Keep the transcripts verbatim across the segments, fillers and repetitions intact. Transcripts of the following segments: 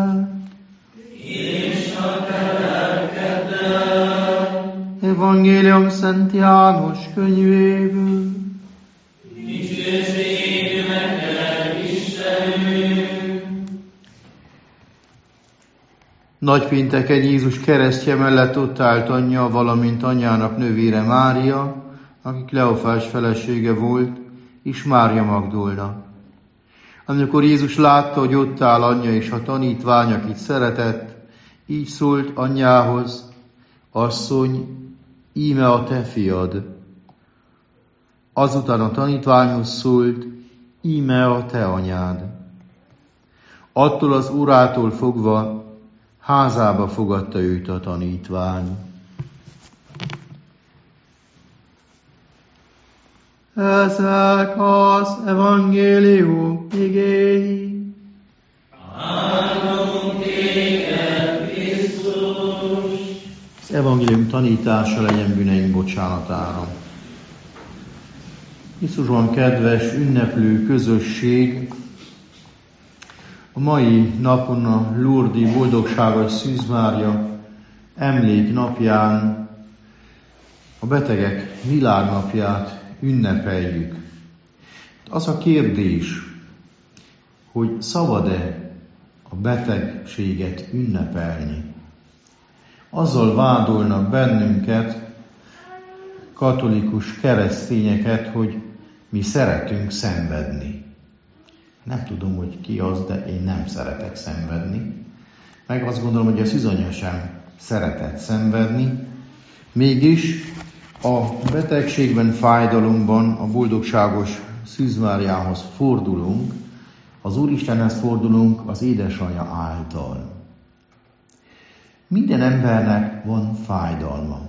És a te lelkeddel. Evangélium Szent János könyvéből. Dicsőség neked, Istenünk! Nagypénteken Jézus keresztje mellett ott állt anyja, valamint anyjának nővére Mária, aki Kleofás felesége volt, és Mária Magdolna. Amikor Jézus látta, hogy ott áll anyja és a tanítvány, akit szeretett, így szólt anyjához: Asszony, íme a te fiad. Azután a tanítványhoz szólt: íme a te anyád. Attól az órától fogva házába fogadta őt a tanítvány. Ezek az evangélium igéi. Áldunk téged, Krisztus! Az evangélium tanítása legyen bűneink bocsánatára. Jézusban kedves ünneplő közösség, a mai napon a Lurdi Boldogságos Szűz Mária emléknapján a betegek világnapját ünnepeljük. Az a kérdés, hogy szabad-e a betegséget ünnepelni. Azzal vádolnak bennünket, katolikus keresztényeket, hogy mi szeretünk szenvedni. Nem tudom, hogy ki az, de én nem szeretek szenvedni. Meg azt gondolom, hogy a szűzanya sem szeretett szenvedni. Mégis a betegségben, fájdalomban a boldogságos Szűz Máriához fordulunk, az Úristenhez fordulunk az édesanyja által. Minden embernek van fájdalma.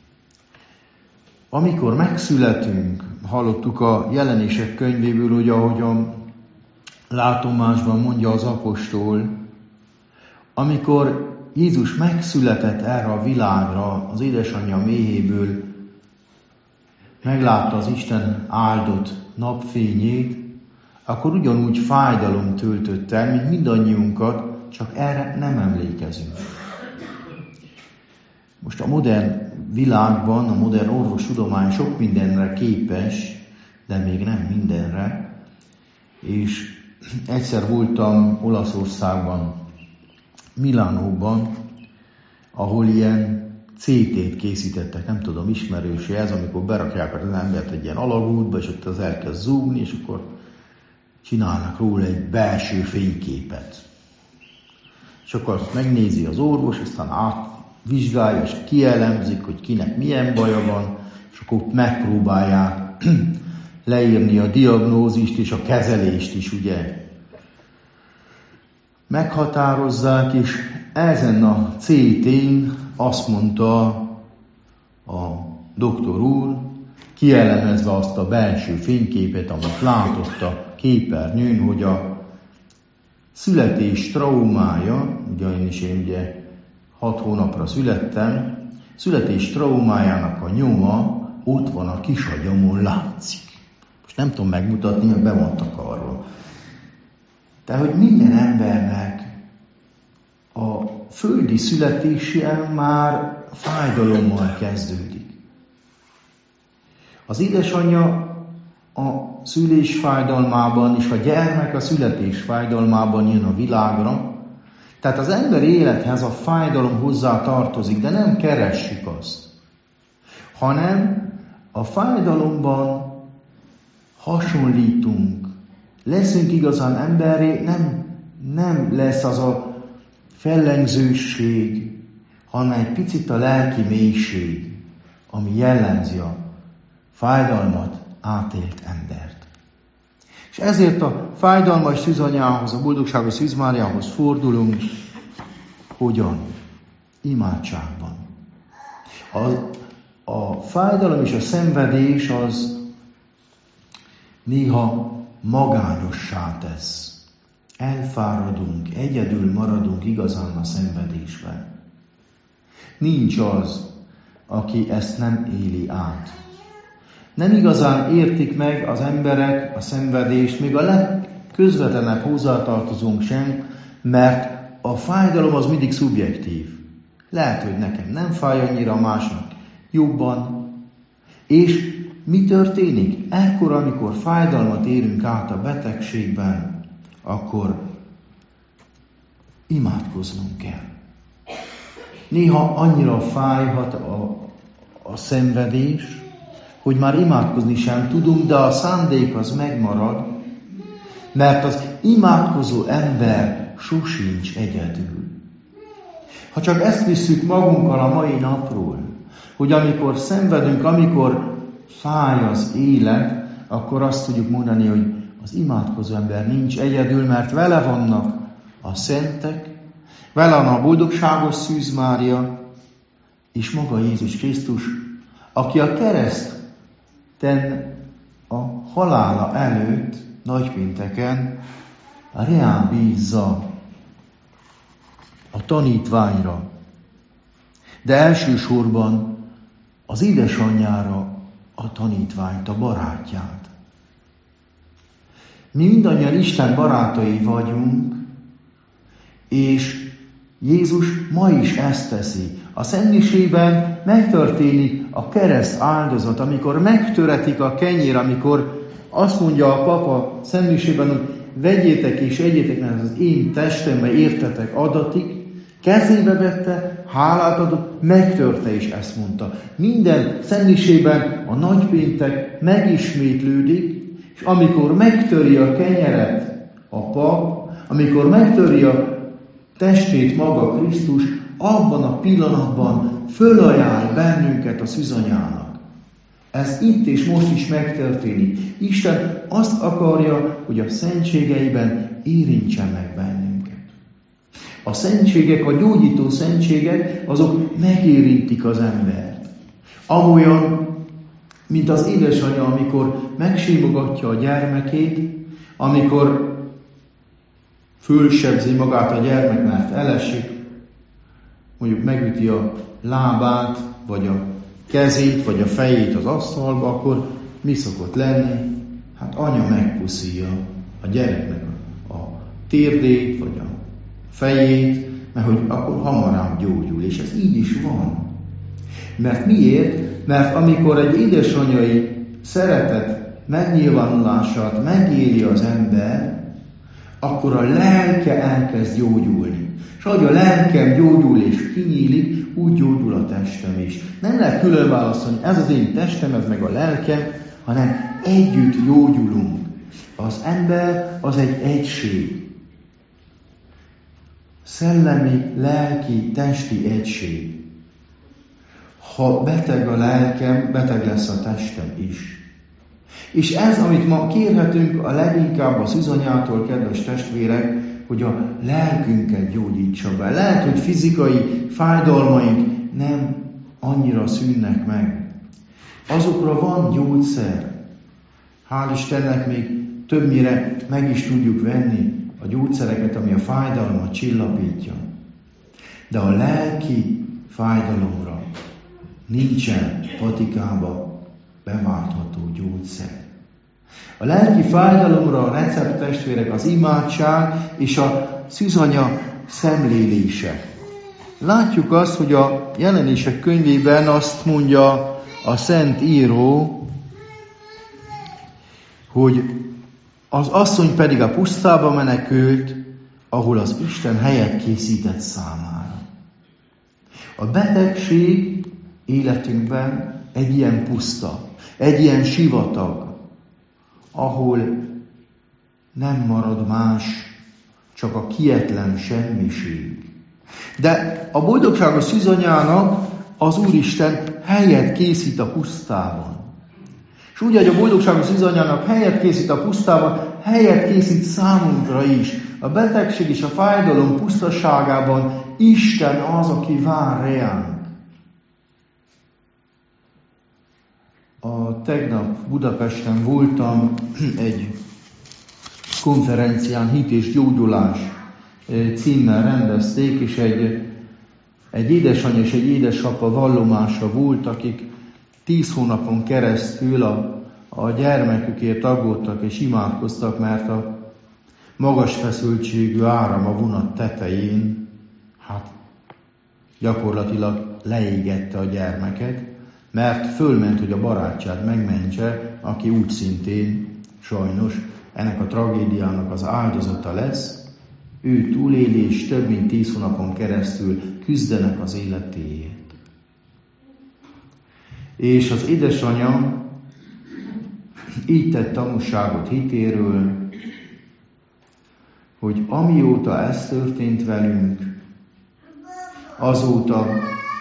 Amikor megszületünk, hallottuk a Jelenések könyvéből, hogy ahogy a látomásban mondja az apostol, amikor Jézus megszületett erre a világra, az édesanyja méhéből, meglátta az Isten áldott napfényét, akkor ugyanúgy fájdalom töltött el, mint mindannyiunkat, csak erre nem emlékezünk. Most a modern világban, a modern orvostudomány sok mindenre képes, de még nem mindenre, és egyszer voltam Olaszországban, Milánóban, ahol ilyen cé tét készítettek, nem tudom, ismerőse ez, amikor berakják az embert egy ilyen alagútba, és ott az elkezd zúgni, és akkor csinálnak róla egy belső fényképet. És akkor azt megnézi az orvos, aztán átvizsgálja, és kielemzik, hogy kinek milyen baja van, és akkor ott megpróbálják leírni a diagnózist és a kezelést is, ugye. Meghatározzák, és ezen a cé tén azt mondta a doktor úr, kielemezve azt a belső fényképet, amit látott a képernyőn, hogy a születés traumája, ugye én is én ugye hat hónapra születtem, születés traumájának a nyoma ott van a kisagyamon látszik. Most nem tudom megmutatni, mert be van takarva. Tehát, hogy minden embernek a földi születése már fájdalommal kezdődik. Az édesanyja a szülés fájdalmában és a gyermek a születés fájdalmában jön a világra. Tehát az ember élethez a fájdalom hozzá tartozik, de nem keressük azt, hanem a fájdalomban hasonlítunk. Leszünk igazán emberré, nem, nem lesz az a fellengzőség, hanem egy picit a lelki mélység, ami jellemzi a fájdalmat átélt embert. És ezért a fájdalmas szűzanyához, a boldogságos Szűz Máriához fordulunk. Hogyan? Imádságban. A, a fájdalom és a szenvedés az néha magányossá tesz. Elfáradunk, egyedül maradunk igazán a szenvedésben. Nincs az, aki ezt nem éli át. Nem igazán értik meg az emberek a szenvedést, még a legközvetlenebb hozzátartozónk sem, mert a fájdalom az mindig szubjektív. Lehet, hogy nekem nem fáj annyira, másnak jobban. És mi történik? Ekkor, amikor fájdalmat érünk át a betegségben, akkor imádkoznunk kell. Néha annyira fájhat a, a szenvedés, hogy már imádkozni sem tudunk, de a szándék az megmarad, mert az imádkozó ember sosincs egyedül. Ha csak ezt visszük magunkkal a mai napról, hogy amikor szenvedünk, amikor fáj az élet, akkor azt tudjuk mondani, hogy az imádkozó ember nincs egyedül, mert vele vannak a szentek, vele van a boldogságos Szűz Mária, és maga Jézus Krisztus, aki a kereszten a halála előtt, nagypénteken reán bízza a tanítványra, de elsősorban az édesanyjára a tanítványt, a barátját. Mi mindannyian Isten barátai vagyunk, és Jézus ma is ezt teszi. A szentmisében megtörténik a kereszt áldozat, amikor megtöretik a kenyér, amikor azt mondja a papa szentmisében, hogy vegyétek és egyétek, mert ez az én testembe értetek adatik, kezébe vette, hálát adott, megtörte és ezt mondta. Minden szentmisében a nagypéntek megismétlődik, és amikor megtöri a kenyeret a pap, amikor megtöri a testét maga Krisztus, abban a pillanatban fölajánl bennünket a szűzanyának. Ez itt és most is megtörténik. Isten azt akarja, hogy a szentségeiben érintsen meg bennünket. A szentségek, a gyógyító szentségek, azok megérintik az embert. Amolyan, mint az édesanyja, amikor megsimogatja a gyermekét, amikor fölsebzi magát a gyermek, mert elesik, mondjuk megüti a lábát, vagy a kezét, vagy a fejét az asztalba, akkor mi szokott lenni? Hát anya megpuszíja a gyereknek a térdét, vagy a fejét, mert hogy akkor hamarabb gyógyul, és ez így is van. Mert miért? Mert amikor egy édesanyai szeretet megnyilvánulását megéli az ember, akkor a lelke elkezd gyógyulni. És ahogy a lelkem gyógyul és kinyílik, úgy gyógyul a testem is. Nem lehet külön válaszolni, ez az én testem, ez meg a lelkem, hanem együtt gyógyulunk. Az ember az egy egység. Szellemi, lelki, testi egység. Ha beteg a lelkem, beteg lesz a testem is. És ez, amit ma kérhetünk a leginkább a szűzanyától, kedves testvérek, hogy a lelkünket gyógyítsa be. Lehet, hogy fizikai fájdalmaink nem annyira szűnnek meg. Azokra van gyógyszer. Hál' Istennek még többnyire meg is tudjuk venni a gyógyszereket, ami a fájdalmat csillapítja. De a lelki fájdalomra nincsen patikába beváltható gyógyszer. A lelki fájdalomra a recept, testvérek, az imádság és a szűzanya szemlélése. Látjuk azt, hogy a Jelenések könyvében azt mondja a Szent Író, hogy az asszony pedig a pusztába menekült, ahol az Isten helyet készített számára. A betegség életünkben egy ilyen puszta, egy ilyen sivatag, ahol nem marad más, csak a kietlen semmiség. De a boldogságos szűzanyának az Úristen helyet készít a pusztában. És úgy, hogy a boldogságos szűzanyának helyet készít a pusztában, helyet készít számunkra is. A betegség és a fájdalom pusztaságában Isten az, aki vár reánk. A tegnap Budapesten voltam egy konferencián, Hit és Gyógyulás címmel rendezték, és egy, egy édesanyja és egy édesapa vallomása volt, akik tíz hónapon keresztül a, a gyermekükért aggódtak és imádkoztak, mert a magas feszültségű áram a vonat tetején, hát gyakorlatilag leégette a gyermeket, mert fölment, hogy a barátját megmentse, aki úgy szintén sajnos ennek a tragédiának az áldozata lesz. Ő túléli, és több mint tíz hónapon keresztül küzdenek az életéért. És az édesanyja így tett tanúságot hitéről, hogy amióta ez történt velünk, azóta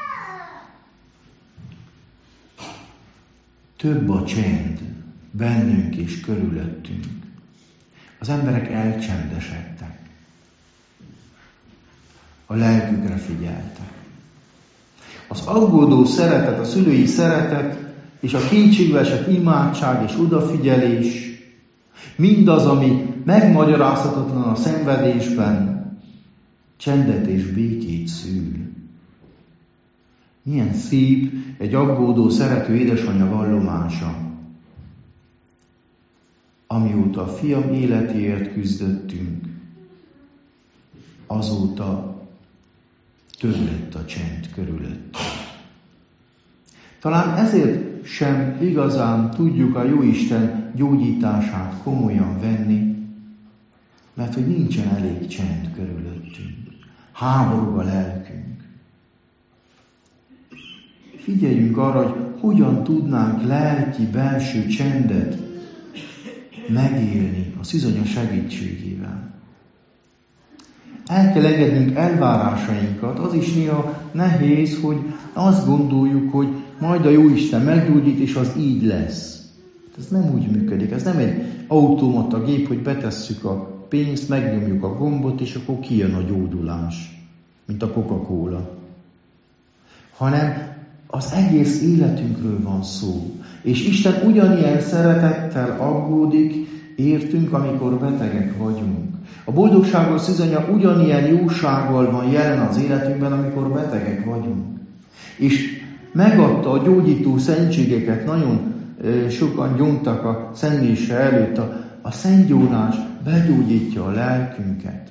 több a csend bennünk és körülöttünk. Az emberek elcsendesedtek. A lelkükre figyeltek. Az aggódó szeretet, a szülői szeretet és a kétségbeesett imádság és odafigyelés, mindaz, ami megmagyarázhatatlan a szenvedésben, csendet és békét szül. Milyen szép egy aggódó, szerető édesanyja vallomása. Amióta a fiam életéért küzdöttünk, azóta több lett a csend körülött. Talán ezért sem igazán tudjuk a Jóisten gyógyítását komolyan venni, mert hogy nincsen elég csend körülöttünk. Háborog a lelkünk. Figyeljünk arra, hogy hogyan tudnánk lelki, belső csendet megélni a szizonya segítségével. El kell engednünk elvárásainkat. Az is néha nehéz, hogy azt gondoljuk, hogy majd a Jóisten meggyógyít, és az így lesz. Ez nem úgy működik. Ez nem egy automata gép, hogy betesszük a pénzt, megnyomjuk a gombot, és akkor kijön a gyógyulás, mint a Coca-Cola. Hanem az egész életünkről van szó. És Isten ugyanilyen szeretettel aggódik értünk, amikor betegek vagyunk. A boldogságos szizonya ugyanilyen jósággal van jelen az életünkben, amikor betegek vagyunk. És megadta a gyógyító szentségeket, nagyon e, sokan gyóntak a szentmise előtt. A, a szentgyónás begyógyítja a lelkünket.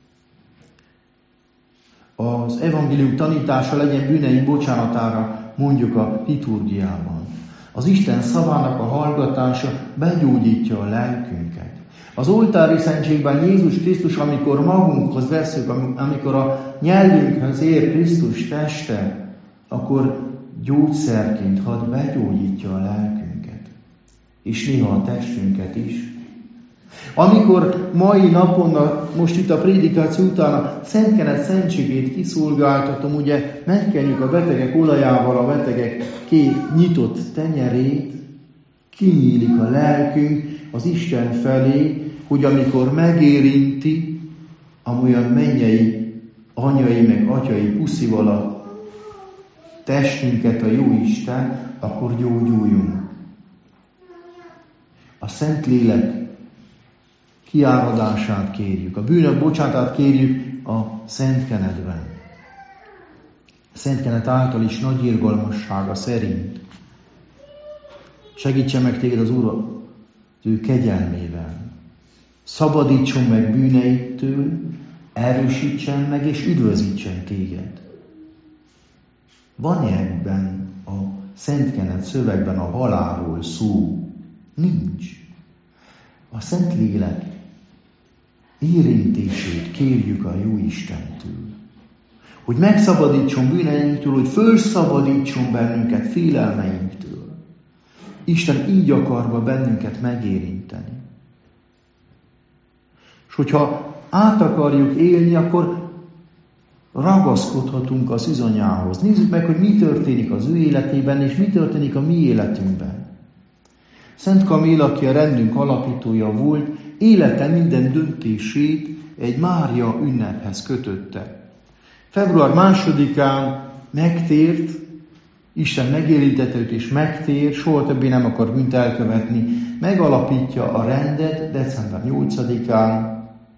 Az evangélium tanítása legyen bűneink bocsánatára, mondjuk a liturgiában. Az Isten szavának a hallgatása begyógyítja a lelkünket. Az oltári szentségben Jézus Krisztus, amikor magunkhoz veszünk, amikor a nyelvünkhöz ér Krisztus teste, akkor gyógyszerként hadd begyógyítja a lelkünket. És néha a testünket is. Amikor mai napon, a, most itt a prédikáció után a Szent Kenet szentségét kiszolgáltatom, ugye megkenjük a betegek olajával a betegek két nyitott tenyerét, kinyílik a lelkünk az Isten felé, hogy amikor megérinti, amolyan mennyei, anyai meg atyai puszival a testünket a Jóisten, akkor gyógyuljunk. A Szentlélek kiáradását kérjük, a bűnök bocsátát kérjük a Szent Kenetben. A Szent Kenet által is nagy irgalmassága szerint. Segítsen meg téged az Úr az ő kegyelmével. Szabadítson meg bűneitől, erősítsen meg és üdvözítsen téged. Van-e ebben a Szent Kenet szövegben a halálról szó? Nincs. A Szentlélek érintését kérjük a Jóistentől. Hogy megszabadítson bűneinktől, hogy fölszabadítson bennünket félelmeinktől. Isten így akarva bennünket megérinteni. És hogyha át akarjuk élni, akkor ragaszkodhatunk az izonyához. Nézzük meg, hogy mi történik az ő életében, és mi történik a mi életünkben. Szent Kamil, aki a rendünk alapítója volt, élete minden döntését egy Mária ünnephez kötötte. február másodikán megtért, Isten megérintette őt és megtér, soha többé nem akar bűnt elkövetni, megalapítja a rendet december nyolcadikán,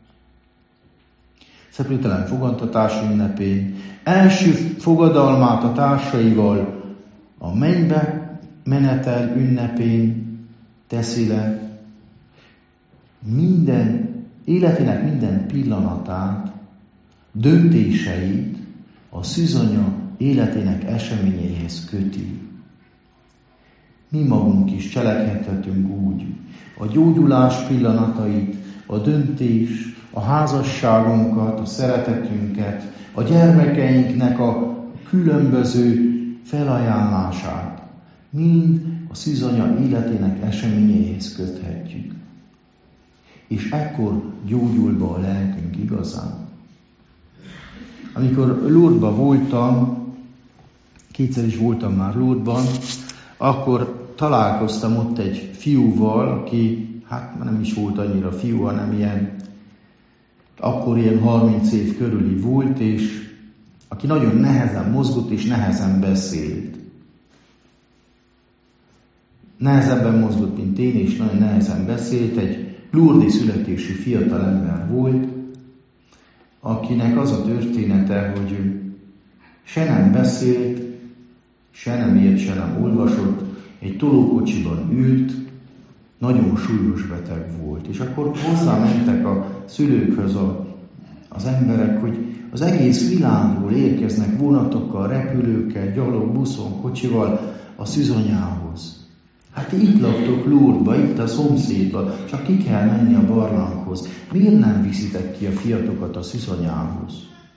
szeplőtelen fogantatás ünnepén, első fogadalmát a társaival a mennybe menetel ünnepén teszi le. Minden életének minden pillanatát, döntéseit a szűzanya életének eseményeihez köti. Mi magunk is cselekedhetünk úgy. A gyógyulás pillanatait, a döntés, a házasságunkat, a szeretetünket, a gyermekeinknek a különböző felajánlását mind a szűzanya életének eseményeihez köthetjük. És ekkor gyógyul be a lelkünk igazán. Amikor Lourdesban voltam, kétszer is voltam már Lourdesban, akkor találkoztam ott egy fiúval, aki, hát nem is volt annyira fiú, hanem ilyen, akkor ilyen harminc év körüli volt, és aki nagyon nehezen mozgott és nehezen beszélt. Nehezebben mozgott, mint én, és nagyon nehezen beszélt. Egy lourdesi születésű fiatalember volt, akinek az a története, hogy ő se nem beszélt, se nem ért, se nem olvasott, egy tolókocsiban ült, nagyon súlyos beteg volt. És akkor hozzámentek a szülőkhöz a, az emberek, hogy az egész világról érkeznek vonatokkal, repülőkkel, gyalog, buszon, kocsival a szűzanyához. Hát itt laktok Lourdesba, itt a szomszédban, csak ki kell menni a barlanghoz. Miért nem viszitek ki a fiatokat a szűzanyához?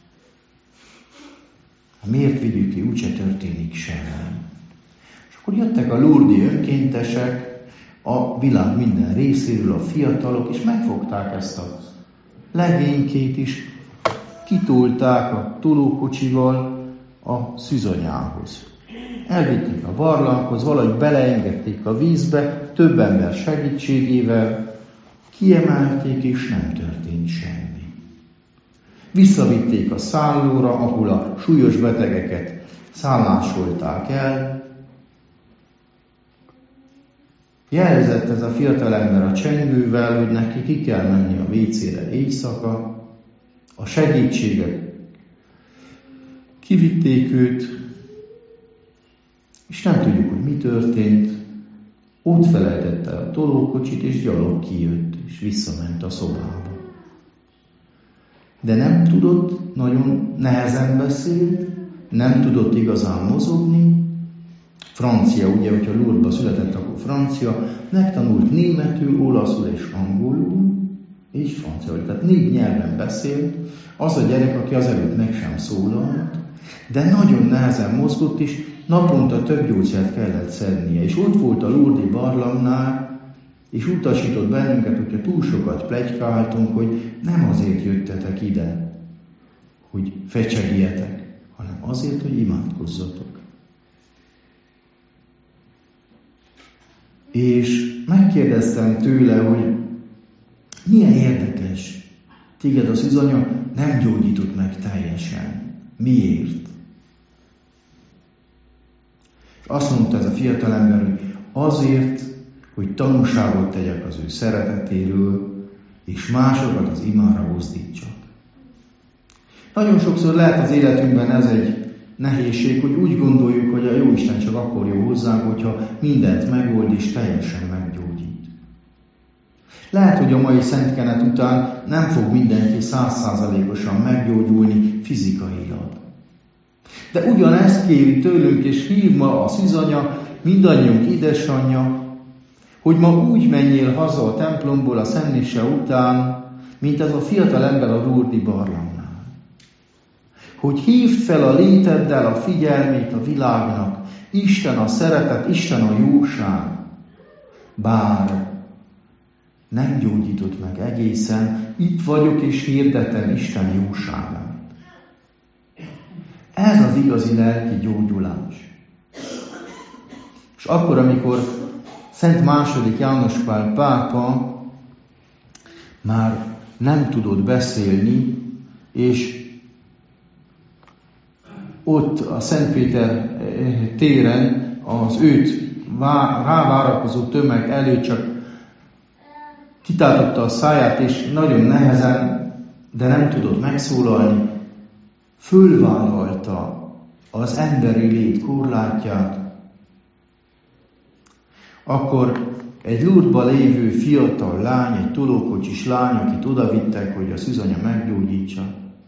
Miért vigyük ki, úgyse történik semmi. És akkor jöttek a lourdesi önkéntesek a világ minden részéről, a fiatalok, és megfogták ezt a legénykét is, kitolták a tolókocsival a szűzanyához. Elvitték a barlanghoz, valahogy beleengedték a vízbe, több ember segítségével, kiemelték, és nem történt semmi. Visszavitték a szállóra, ahol a súlyos betegeket szállásolták el. Jelzett ez a fiatalember a csengővel, hogy neki ki kell menni a vécére éjszaka. A segítséget kivitték őt, és nem tudjuk, hogy mi történt. Ott felejtette a tolókocsit, és gyalog kijött, és visszament a szobába. De nem tudott, nagyon nehezen beszélt, nem tudott igazán mozogni. Francia, ugye, hogyha Lourdesba született, akkor francia, megtanult németül, olaszul és angolul, és franciául. Tehát négy nyelven beszélt, az a gyerek, aki azelőtt meg sem szólalt, de nagyon nehezen mozgott, és naponta több gyógyszert kellett szednie. És ott volt a lourdesi barlangnál, és utasított bennünket, hogyha túl sokat pletykáltunk, hogy nem azért jöttetek ide, hogy fecsegjetek, hanem azért, hogy imádkozzatok. És megkérdeztem tőle, hogy milyen érdekes, téged a szűzanya nem gyógyított meg teljesen. Miért? És azt mondta ez a fiatalember, hogy azért, hogy tanúságot tegyek az ő szeretetéről, és másokat az imára mozdítsak. Nagyon sokszor lehet az életünkben ez egy nehézség, hogy úgy gondoljuk, hogy a Jóisten csak akkor jó hozzánk, hogyha mindent megold és teljesen meggyógyít. Lehet, hogy a mai szentkenet után nem fog mindenki száz százalékosan meggyógyulni fizikailag. De ugyanezt kéri tőlünk, és hív ma a szűzanya, mindannyiunk édesanyja, hogy ma úgy menjél haza a templomból a szentmise után, mint ez a fiatal ember a lourdesi barlangnál. Hogy hívd fel a léteddel a figyelmét a világnak, Isten a szeretet, Isten a jóság, bár nem gyógyított meg egészen, itt vagyok és hirdetem Isten jóságát. Ez az igazi lelki gyógyulás. És akkor, amikor Szent második János Pál pápa már nem tudott beszélni, és ott a Szent Péter téren az őt rávárakozó tömeg előtt csak kitátotta a száját, és nagyon nehezen, de nem tudott megszólalni, fölvállalta az emberi lét korlátját, akkor egy Lourdesban lévő fiatal lány, egy tolókocsis lány, akit odavittek, hogy a szűzanya meggyógyítsa.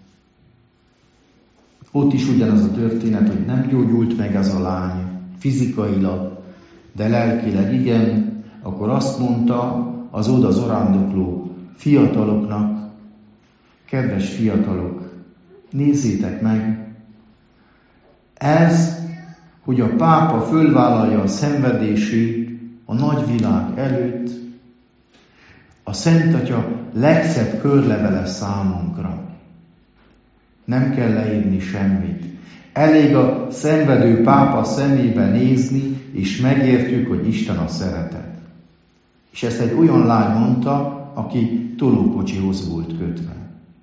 Ott is ugyanaz a történet, hogy nem gyógyult meg ez a lány fizikailag, de lelkileg igen, akkor azt mondta az oda zarándokló fiataloknak, kedves fiatalok, nézzétek meg, ez, hogy a pápa fölvállalja a szenvedését a nagyvilág előtt, a Szent Atya legszebb körlevele számunkra. Nem kell leírni semmit. Elég a szenvedő pápa szemébe nézni, és megértjük, hogy Isten a szeretet. És ezt egy olyan lány mondta, aki tolókocsihoz volt kötve.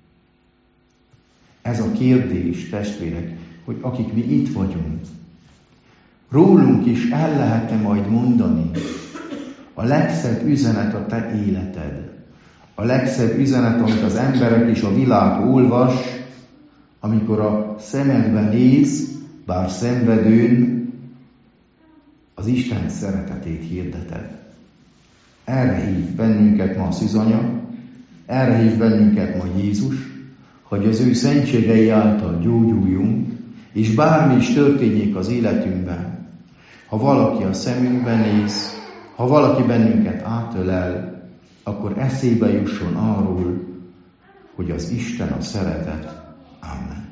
Ez a kérdés, testvérek, hogy akik mi itt vagyunk, rólunk is el lehet-e majd mondani a legszebb üzenet a te életed, a legszebb üzenet, amit az emberek és a világ olvas, amikor a szemedbe néz, bár szenvedőn, az Isten szeretetét hirdeted. Erre hív bennünket ma a szűzanya, erre hív bennünket ma Jézus, hogy az ő szentségei által gyógyuljunk, és bármi is történjék az életünkben, ha valaki a szemünkbe néz, ha valaki bennünket átölel, akkor eszébe jusson arról, hogy az Isten a szeretet. Amen.